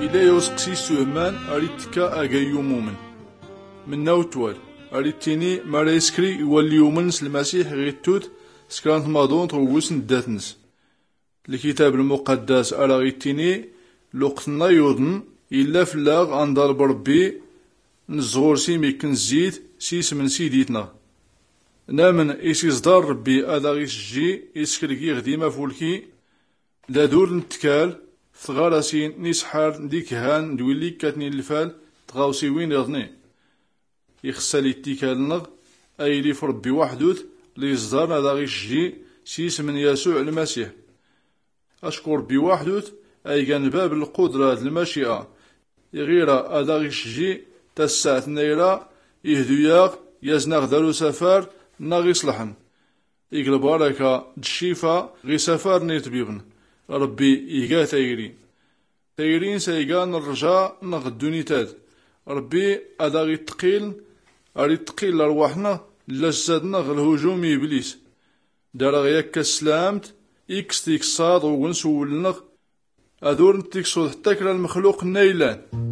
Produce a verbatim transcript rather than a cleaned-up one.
إلا يوسقسي سوهمان أريتكا أغايو مومن من نوتوال أريتيني ما يسكري يولي يومنس المسيح غيتوت سكرانت ماضون تغوسن داتنس الكتاب المقدس أرى غيتيني لوقتنا يوضن إلا فلاغ أندار بربي نزغور سيمي كنزيد سيس من سيديتنا نامن إسيصدار ربي أذا غيسجي إسكركي غديمة فولكي لا دور نتكال ثغارسين نسحار ديك هان دولي كاتني الفال تغاوسي وين يضني يخسالي التكالنغ أي لي فربي وحدوث ليصدار هذا غيسجي سيس من يسوع المسيح أشكر بوحدوث أي كان باب القدرة المشيئة غير هذا غيسجي تسعة نيرا يهدوياق يزنغ دارو سفر ناغي صلحن يقل باركة الشفا غي سفر نيتبيبن ربي إيقا تايرين تايرين سيقان الرجاء نغدوني تاد ربي هذا غي تقيل أري تقيل لرواحنا لجزادنا غالهجوم إبليس دار غياك السلامت إكس تيكساد وغنسولنغ أدور نتيكسود حتى كلا المخلوق نيلان